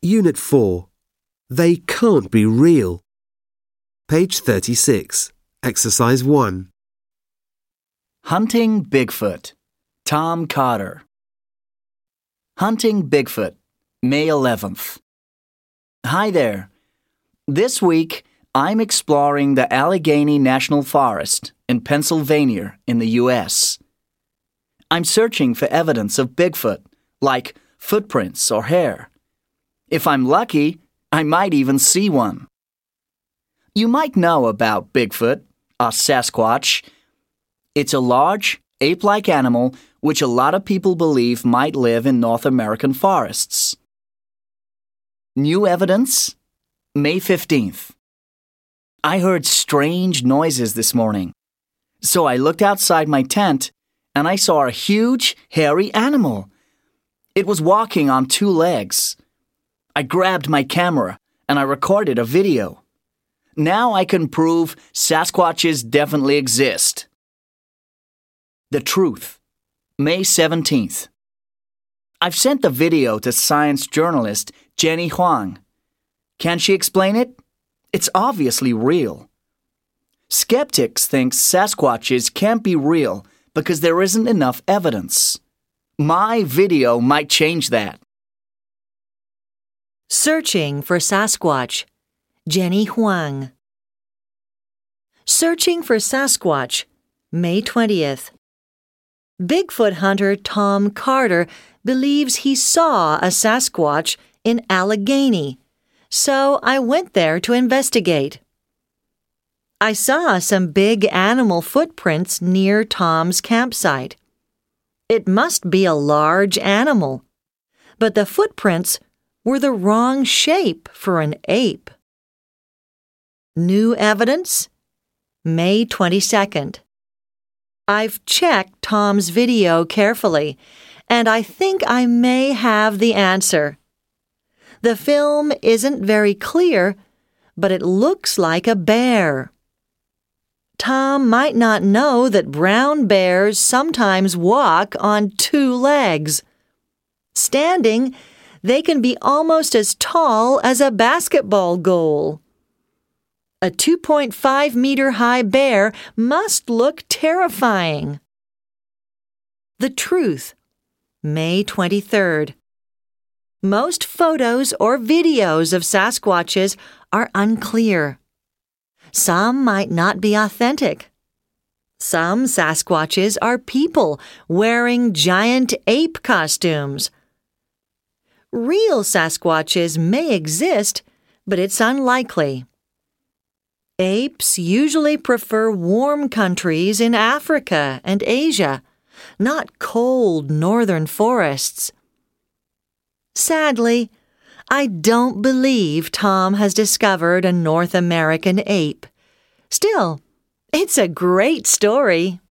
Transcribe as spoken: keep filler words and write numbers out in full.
Unit four. They can't be real. Page thirty-six. Exercise one. Hunting Bigfoot. Tom Carter. Hunting Bigfoot, May eleventh. Hi there. This week, I'm exploring the Allegheny National Forest in Pennsylvania in the U S I'm searching for evidence of Bigfoot, like footprints or hair. If I'm lucky, I might even see one. You might know about Bigfoot, or Sasquatch. It's a large, ape-like animal which a lot of people believe might live in North American forests. New evidence? May fifteenth. I heard strange noises this morning, so I looked outside my tent and I saw a huge, hairy animal. It was walking on two legs. I grabbed my camera and I recorded a video. Now I can prove Sasquatches definitely exist. The Truth, May seventeenth. I've sent the video to science journalist Jenny Huang. Can she explain it? It's obviously real. Skeptics think Sasquatches can't be real because there isn't enough evidence. My video might change that. Searching for Sasquatch, Jenny Huang. Searching for Sasquatch, May twentieth. Bigfoot hunter Tom Carter believes he saw a Sasquatch in Allegheny, so I went there to investigate. I saw some big animal footprints near Tom's campsite. It must be a large animal, but the footprints were the wrong shape for an ape. New evidence? May twenty-second. I've checked Tom's video carefully, and I think I may have the answer. The film isn't very clear, but it looks like a bear. Tom might not know that brown bears sometimes walk on two legs. Standing, they can be almost as tall as a basketball goal. A two point five meter high bear must look terrifying. The Truth, May twenty-third. Most photos or videos of Sasquatches are unclear. Some might not be authentic. Some Sasquatches are people wearing giant ape costumes. Real Sasquatches may exist, but it's unlikely. Apes usually prefer warm countries in Africa and Asia, not cold northern forests. Sadly, I don't believe Tom has discovered a North American ape. Still, it's a great story.